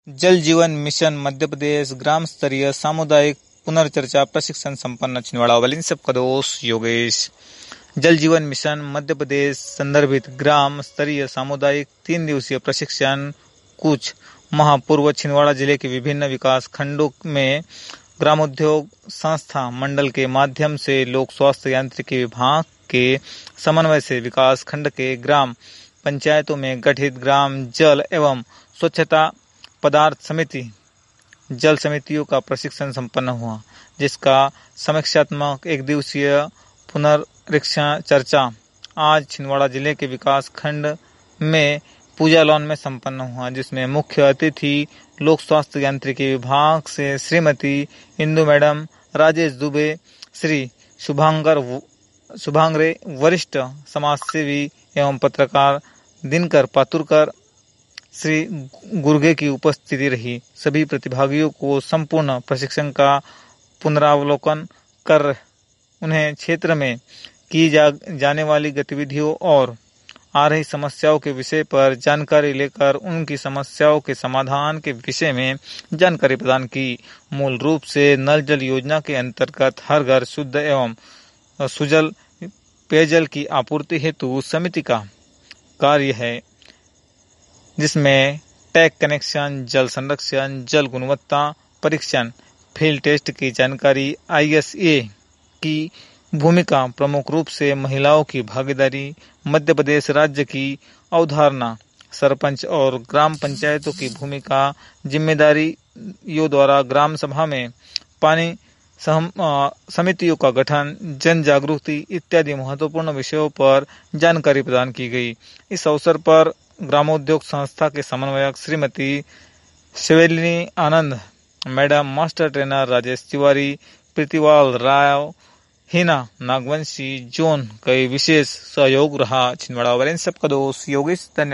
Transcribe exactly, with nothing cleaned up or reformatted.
जल जीवन मिशन मध्य प्रदेश ग्राम स्तरीय सामुदायिक पुनर्चर्चा प्रशिक्षण संपन्न छिंदवाड़ा वाले सबका दोस्त योगेश। जल जीवन मिशन मध्य प्रदेश संदर्भित ग्राम स्तरीय सामुदायिक तीन दिवसीय प्रशिक्षण कुछ माह पूर्व छिंदवाड़ा जिले के विभिन्न विकास खंडों में ग्रामोद्योग संस्था मंडल के माध्यम से लोक स्वास्थ्य यांत्रिकी विभाग के समन्वय से विकास खंड के ग्राम पंचायतों में गठित ग्राम जल एवं स्वच्छता पदार्थ समिति जल समितियों का प्रशिक्षण संपन्न हुआ, जिसका समीक्षात्मक एक दिवसीय पुनरीक्षण चर्चा आज छिंदवाड़ा जिले के विकास खंड में पूजा लॉन में संपन्न हुआ, जिसमें मुख्य अतिथि लोक स्वास्थ्य यांत्रिकी विभाग से श्रीमती इंदु मैडम, राजेश दुबे, श्री शुभांगर शुभांगरे, वरिष्ठ समाजसेवी एवं पत्रकार दिनकर पातुरकर, श्री गुर्गे की उपस्थिति रही। सभी प्रतिभागियों को संपूर्ण प्रशिक्षण का पुनरावलोकन कर उन्हें क्षेत्र में की जा, जाने वाली गतिविधियों और आ रही समस्याओं के विषय पर जानकारी लेकर उनकी समस्याओं के समाधान के विषय में जानकारी प्रदान की। मूल रूप से नल जल योजना के अंतर्गत हर घर शुद्ध एवं सुजल पेयजल की आपूर्ति हेतु समिति का कार्य है, जिसमें टैग कनेक्शन, जल संरक्षण, जल गुणवत्ता परीक्षण, फील्ड टेस्ट की जानकारी, आई एस ए की भूमिका, प्रमुख रूप से महिलाओं की भागीदारी, मध्य प्रदेश राज्य की अवधारणा, सरपंच और ग्राम पंचायतों की भूमिका, जिम्मेदारियों द्वारा ग्राम सभा में पानी समितियों का गठन, जन जागृति इत्यादि महत्वपूर्ण विषयों पर जानकारी प्रदान की गई। इस अवसर पर ग्रामोद्योग संस्था के समन्वयक Shrimati Shivelini Anand madam, master trainer Rajesh Tiwari, Pritiwal Rao, Hina Nagvanshi, जोन कई विशेष सहयोग रहा। छिंदवाड़ा वाले सबका दोस्त योगेश। धन्यवाद।